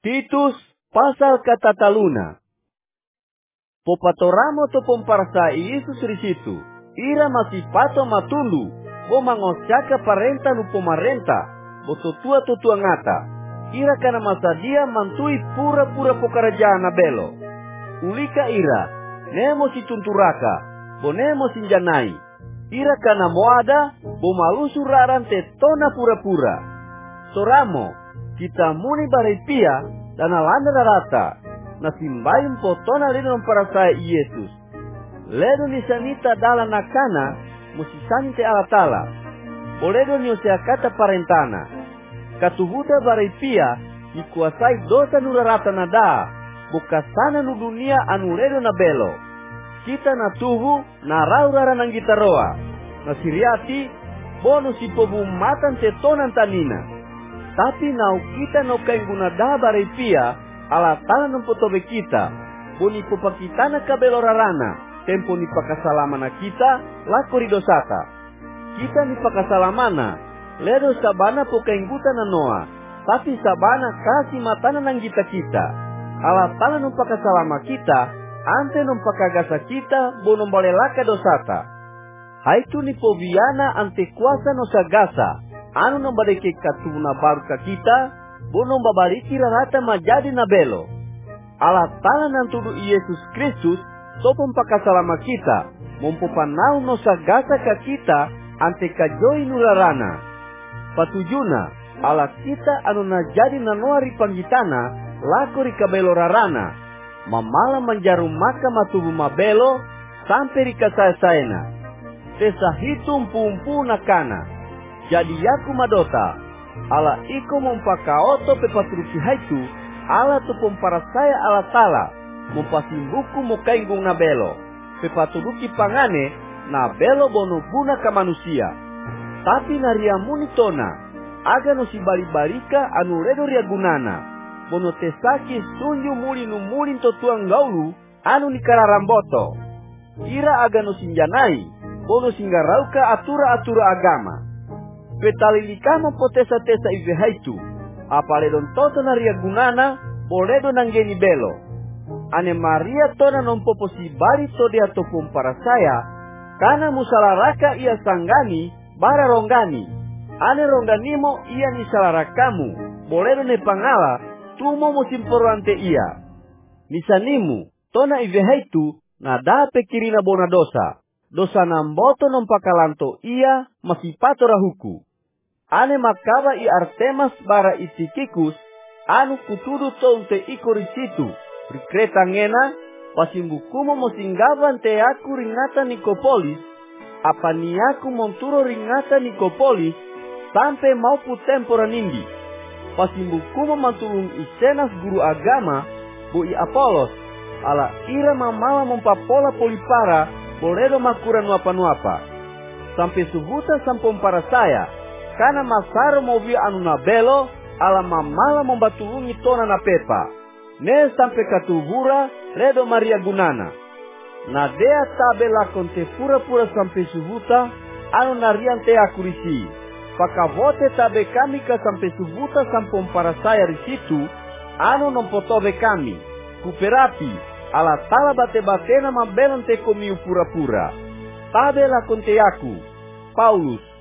Titus pasal kata taluna. Popatoramo to pomparsa Yesus risitu. Ira masih pato matulu. Bo mangosaka parenta nu pomarenta. Bo totua ngata. Ira kana masa dia mantui pura-pura pokarajaan na belo. Ulika ira. Nemo si tunturaka. Bo nemo sinjanai. Ira kana moada. Bo malusu raran te tona pura-pura. Soramo. Kita muni baripia dan alanda rata. Nasimbayum potona leno para saya Yesus. Leno nisanita dala nakana musisante alatala. Boledo nyoseakata parentana. Katuhuda baripia ikuasai dosa nurarata nada. Bukasana nu dunia anu ledo na belo. Kita natuhu naraurara nang gitaroa. Nasiriati bonus ipobumatan tetonan tanina. Tapi nau kita no kaingguna dah baripia ala tala nempotobe kita. Boni popakitana kabelo rarana. Tempo ni pakasalamana kita lakori dosata. Kita ni pakasalamana. Ledo sabana po kaingguta na noa. Tapi sabana kasih matana nang kita. Ala tala numpakasalama kita. Ante numpakagasa kita bonom balelaka dosata. Haitu ni poviana ante kuasa no sagasa. Anu nambadeke katuna baru ka kita, bono babariki rarata majadi nabelo. Ala tala nantudu Yesus Kristus, topom pakasalama kita, mompopanau no sagasa ka kita, ante kajoi nurarana. Patujuna, ala kita anu najadi nanuari panggitana, lako rikabelo rarana, mamala manjarum maka matubu mabelo, sampai rikasaya-sayana. Tesa hitung pumpu nakana. Jadi yaku madota, ala iko mompakaoto pepatruki haitu, ala tu pomparasaya ala tala, mompasimbuku mokainggung nabelo, pepaturuki pangane, nabelo bono guna ka manusia. Tapi nariamuni tona, aga no si bali-balika anu redo ria gunana, bono tesaki sunju muli nu mulin totuang gaulu, anu nikararamboto. Ira aga no sinjanai, bono singgarauka atura-atura agama. Petalilikama potesa-tesa ivehaitu. Apale don toto naria gunana, boledo nanggeni belo. Ane Maria tona nompopo si bari tode atopum para saya, kana musalaraka ia sanggani, bara ronggani. Ane rongganimo ia ni salarakamu, boledo ne pangala, tumo musimporante ia. Nisanimu, tona ivehaitu, nada pekirina bona dosa. Dosa namboto nompakalanto ia masipato rahuku. Ane makaba i Artemas bara itikikus, anu kutudu tonte ikorisitu, rikreta ngena, pasimbukumo mosinggavan te aku ringata Nikopolis, apa niaku monturo ringata Nikopolis, sampai maupu tempora nindi. Pasimbukumo mantulung isenas guru agama, bui Apolos, ala ira mamala mompapola polipara, boledo makura nuapa-nuapa. Sampai subuta sampom para saya, kana masaro movi anu nabelo, ala mamala membatulungi tona na pepa. Ne sampai katubura, redo Maria gunana. Nadea tabela konte pura-pura sampai subuta, anu narian te akurisi. Pakavote tabe kami ka sampai subuta sampom para saya risitu, anu nompotobe kami. Kuperapi, ala tala bate-batena mabelon te komiu pura-pura. Tabela konte aku, Paulus.